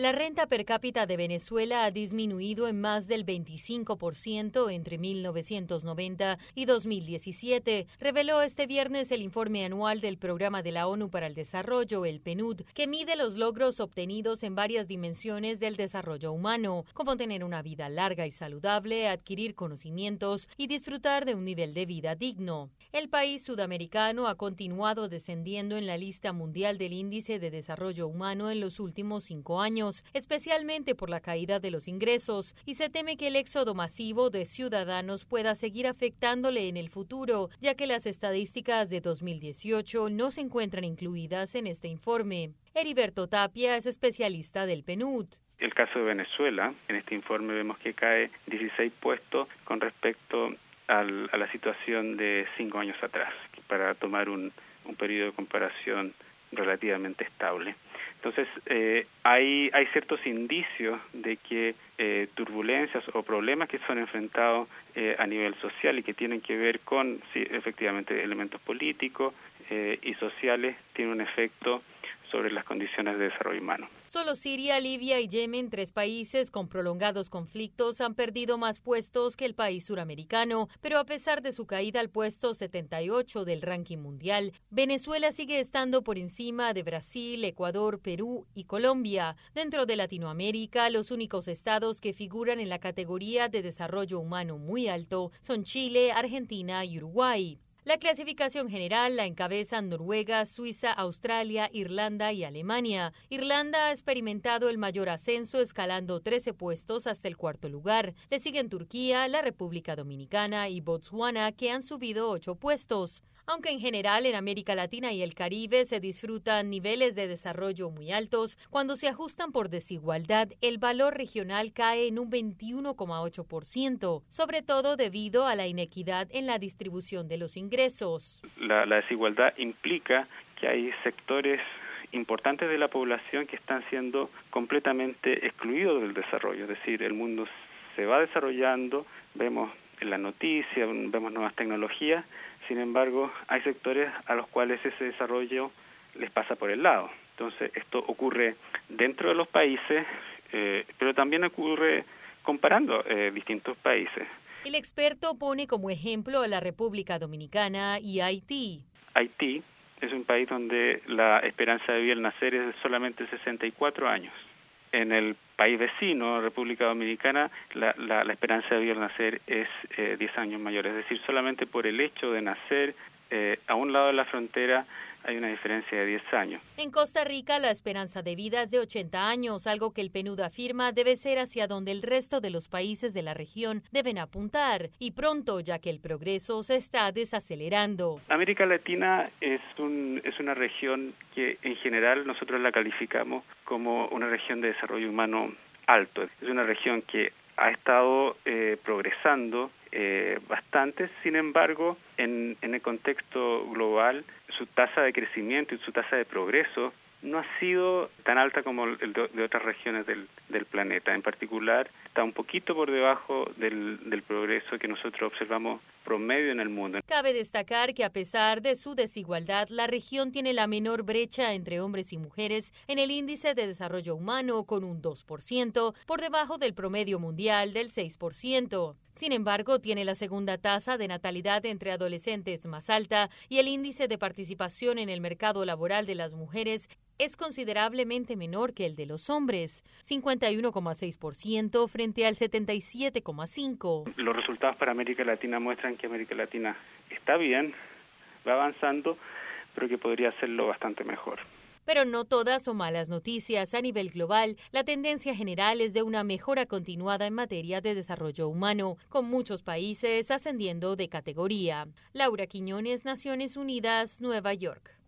La renta per cápita de Venezuela ha disminuido en más del 25% entre 1990 y 2017, reveló este viernes el informe anual del Programa de la ONU para el Desarrollo, el PNUD, que mide los logros obtenidos en varias dimensiones del desarrollo humano, como tener una vida larga y saludable, adquirir conocimientos y disfrutar de un nivel de vida digno. El país sudamericano ha continuado descendiendo en la lista mundial del Índice de Desarrollo Humano en los últimos 5 años, especialmente por la caída de los ingresos, y se teme que el éxodo masivo de ciudadanos pueda seguir afectándole en el futuro, ya que las estadísticas de 2018 no se encuentran incluidas en este informe. Heriberto Tapia es especialista del PNUD. El caso de Venezuela, en este informe vemos que cae 16 puestos con respecto a la situación de 5 años atrás, para tomar un periodo de comparación relativamente estable. Entonces, hay ciertos indicios de que turbulencias o problemas que son enfrentados a nivel social y que tienen que ver con, sí, efectivamente, elementos políticos y sociales, tienen un efecto sobre las condiciones de desarrollo humano. Solo Siria, Libia y Yemen, 3 países con prolongados conflictos, han perdido más puestos que el país suramericano, pero a pesar de su caída al puesto 78 del ranking mundial, Venezuela sigue estando por encima de Brasil, Ecuador, Perú y Colombia. Dentro de Latinoamérica, los únicos estados que figuran en la categoría de desarrollo humano muy alto son Chile, Argentina y Uruguay. La clasificación general la encabezan Noruega, Suiza, Australia, Irlanda y Alemania. Irlanda ha experimentado el mayor ascenso, escalando 13 puestos hasta el 4º lugar. Le siguen Turquía, la República Dominicana y Botswana, que han subido 8 puestos. Aunque en general en América Latina y el Caribe se disfrutan niveles de desarrollo muy altos, cuando se ajustan por desigualdad, el valor regional cae en un 21,8%, sobre todo debido a la inequidad en la distribución de los ingresos. La desigualdad implica que hay sectores importantes de la población que están siendo completamente excluidos del desarrollo, es decir, el mundo se va desarrollando, vemos en la noticia, vemos nuevas tecnologías. Sin embargo, hay sectores a los cuales ese desarrollo les pasa por el lado. Entonces, esto ocurre dentro de los países, pero también ocurre comparando distintos países. El experto pone como ejemplo a la República Dominicana y Haití. Haití es un país donde la esperanza de vida al nacer es de solamente 64 años. En el país vecino, República Dominicana, la esperanza de vida al nacer es 10 años mayor. Es decir, solamente por el hecho de nacer a un lado de la frontera hay una diferencia de 10 años. En Costa Rica, la esperanza de vida es de 80 años, algo que el PNUD afirma debe ser hacia donde el resto de los países de la región deben apuntar, y pronto, ya que el progreso se está desacelerando. América Latina es una región que en general nosotros la calificamos como una región de desarrollo humano alto. Es una región que ha estado progresando bastante. Sin embargo, en el contexto global, su tasa de crecimiento y su tasa de progreso no ha sido tan alta como el de otras regiones del planeta. En particular, está un poquito por debajo del progreso que nosotros observamos promedio en el mundo. Cabe destacar que a pesar de su desigualdad, la región tiene la menor brecha entre hombres y mujeres en el índice de desarrollo humano, con un 2%, por debajo del promedio mundial del 6%. Sin embargo, tiene la segunda tasa de natalidad entre adolescentes más alta y el índice de participación en el mercado laboral de las mujeres es considerablemente menor que el de los hombres, 51,6% frente al 77,5%. Los resultados para América Latina muestran que América Latina está bien, va avanzando, pero que podría hacerlo bastante mejor. Pero no todas son malas noticias. A nivel global, la tendencia general es de una mejora continuada en materia de desarrollo humano, con muchos países ascendiendo de categoría. Laura Quiñones, Naciones Unidas, Nueva York.